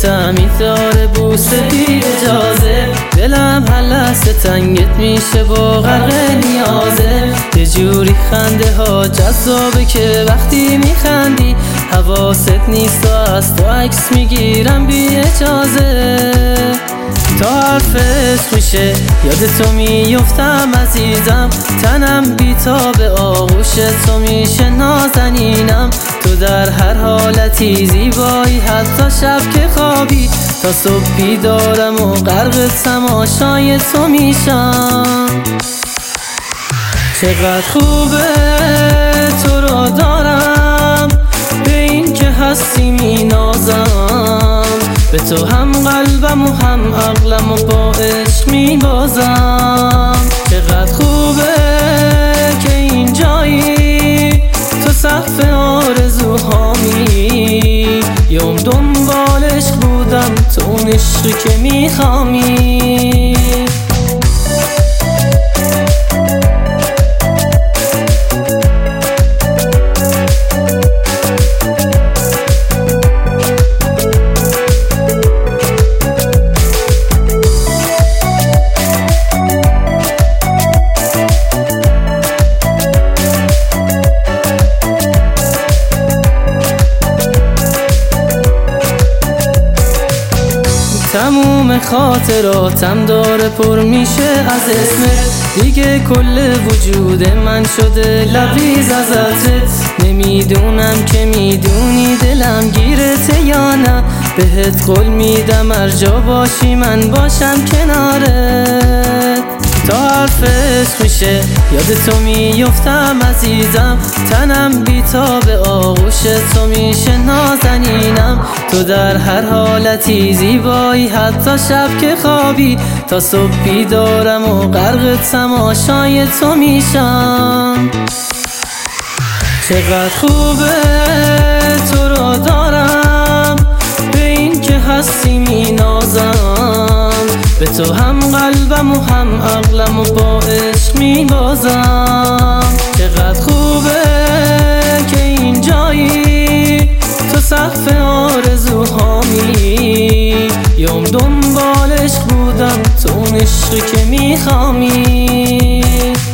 می‌داره بوسه بی اجازه، دلم هر لحظه تنگت میشه با غرق نیازه. یه جوری خنده ها جذابه که وقتی میخندی حواست نیست و از تو عکس میگیرم بی اجازه. تا حرفت میشه یاد تو میفتم عزیزم، تنم بیتاب آغوش تو میشه نازنینم. تو در هر حالتی زیبایی، حتی شب که خوابی تا صبح بیدارم و غرق تماشای تو میشم. چقدر خوبه تو رو دارم، به این که هستی مینازم، به تو هم قلبم و هم عقلم و با عشق میبازم. چقدر خوبه که اینجایی، تو سقف آرزوهامی، یوم دنبال عشق بودم تو اون عشقی که میخوامی. تموم خاطراتم داره پر میشه از اسمت، دیگه کل وجود من شده لبریز ازت. نمیدونم که میدونی دلم گیرته یا نه، بهت قول میدم هر جا باشی من باشم کنارت. تا حرفت میشه یاد تو میفتم عزیزم، تنم بیتاب آغوش تو میشه نازنینم. تو در هر حالتی زیبایی، حتی شب که خوابی تا صبح بیدارم و غرق تماشای تو میشم. چقدر خوبه تو رو دارم، به این که هستی مینازم، به تو هم قلبم و هم عقلم و با عشق میبازم. چقدر خوبه که اینجایی، تو سقف آرزوهامی، یوم دنبال عشق بودم تو اون عشقی که میخوامی.